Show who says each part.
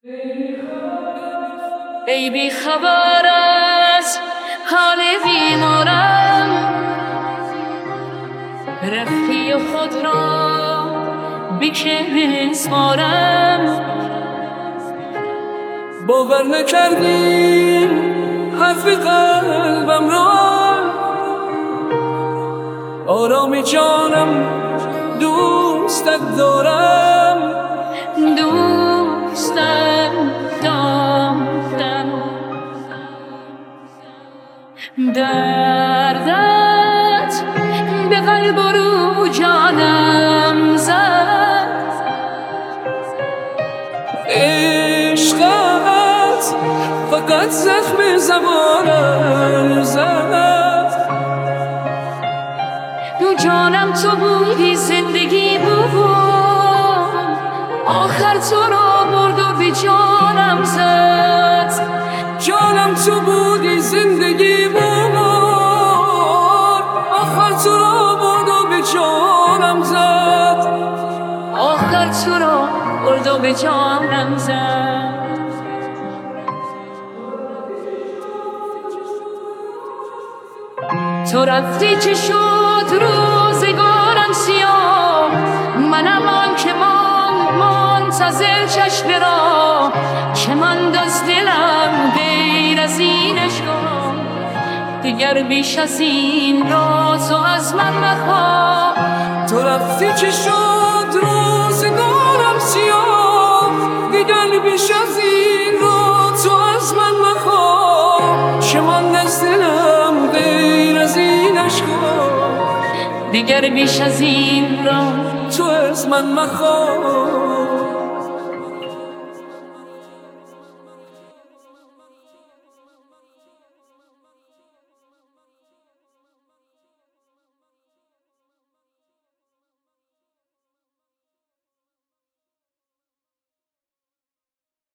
Speaker 1: ای بی خبر از حال بیمارم، رفتی و خود را بی که بسپارم.
Speaker 2: باور نکردی حرف قلبم را، آرامی جانم دوستت دارم.
Speaker 1: دوستت دارم، دردت به قلب و رو جانم زد.
Speaker 2: عشقت فقط زخم زبانم زد.
Speaker 1: دو جانم تو بودی، زندگی بود، آخر تو را برد و به جانم زد.
Speaker 2: جانم تو بودی، زندگی بود، آخر تو را برد و به جانم زد.
Speaker 1: آخر تو را برد و به جانم زد. تو رفتی چه شد روزگارم سیاه، منم آن که منتظر چشم را، که ماند از دلم غیر از این عشقا. دیگر بیش از این را تو از من مخواه.
Speaker 2: تو رفتی چه شد روزگارم سیاه، دیگر بیش از این را تو از من مخواه. چه ماند از دلم غیر از این عشقا.
Speaker 1: دیگر بیش از این را
Speaker 2: تو از من مخواه.